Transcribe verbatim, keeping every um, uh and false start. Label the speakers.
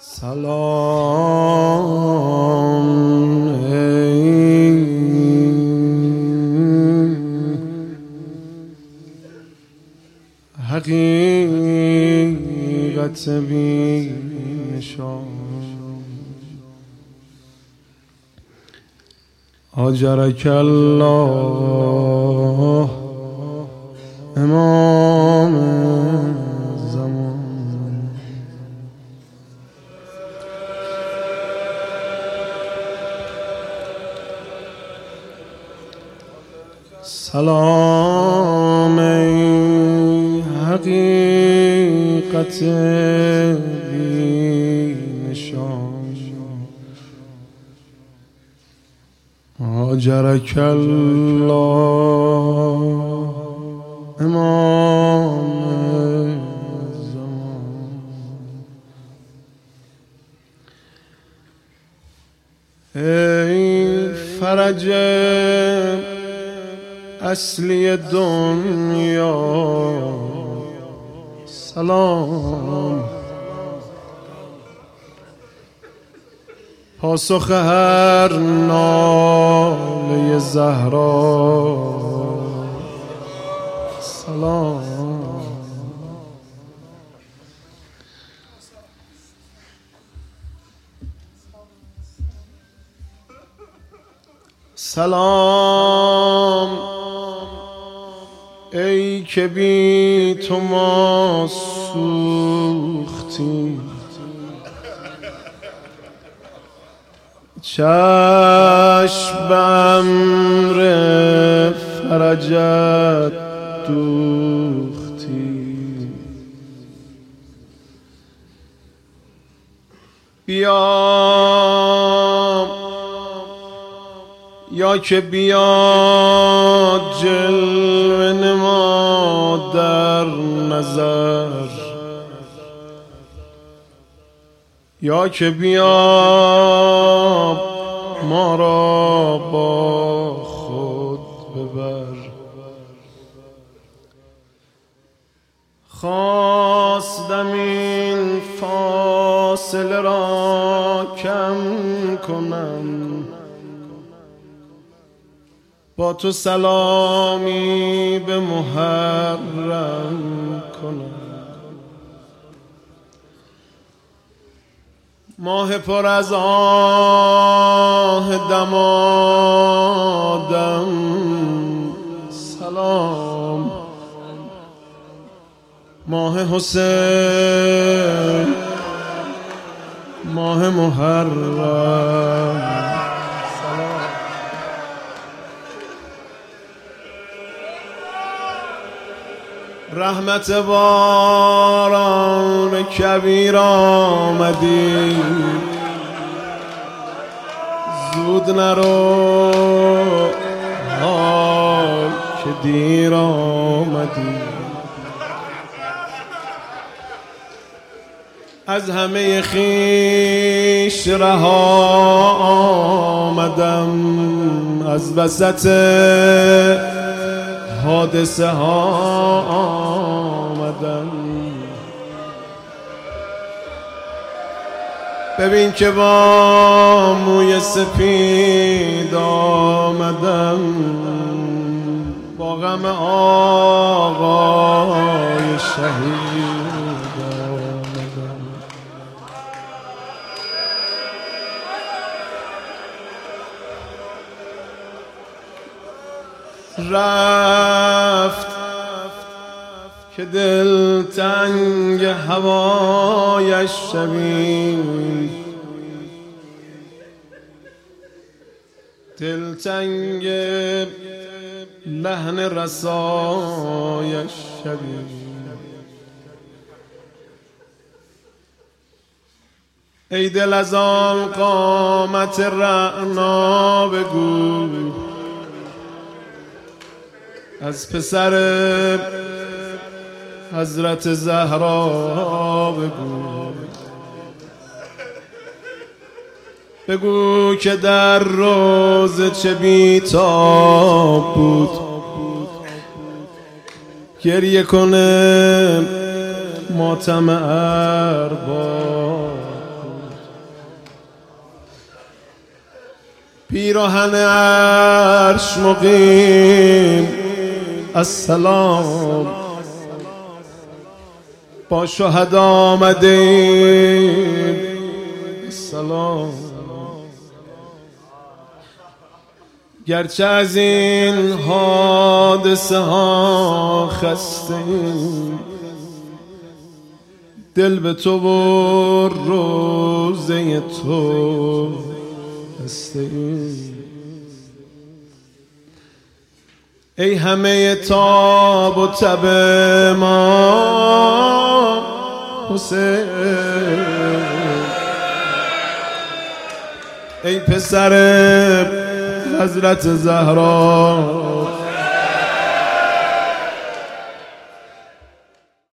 Speaker 1: سلام ای حقیقت بی نشان، آجرک الله امام زمان. سلام ای حقیقت بی نشان، آجرک الله امام زمان. ای فرج اصلی دنیا، سلام. پاسخ هر ناله زهرا، سلام. سلام ای که بی تو ما سوختیم، چشم به امر فرجت دوختی. بیا یا که بیا جلوه نما در نظر، یا که بیا ما را با خود ببر. خواستم این فاصله را کم کنم، با تو سلامی به محرم کنم. ماه پر از آه دمادم، سلام. ماه حسین، ماه محرم، سلام. رحمت باران کبیر آمدی، زود نرو حال که دیر آمدی. از همه خویش رها آمدم، از وسط حادثه ها آمدم. ببین که با موی سپید آمدم، با غم آقای شهید آمدم. رفت که دل تنگ هوایش شوی، دل تنگ لحن رسایش شوی. ای دل از آن قامت رعنا بگو، از پسر حضرت زهرا بگو. بگو که در روز چه بی‌تاب بود، گریه کنه ماتم ارباب. پیراهن عرش مقیم السلام، با شهدا آمدیم السلام. گرچه از این حادثه ها خستیم، دل به تو و روزه تو هستیم. ای همه تاب و تب ما حسین، ای پسر حضرت زهرا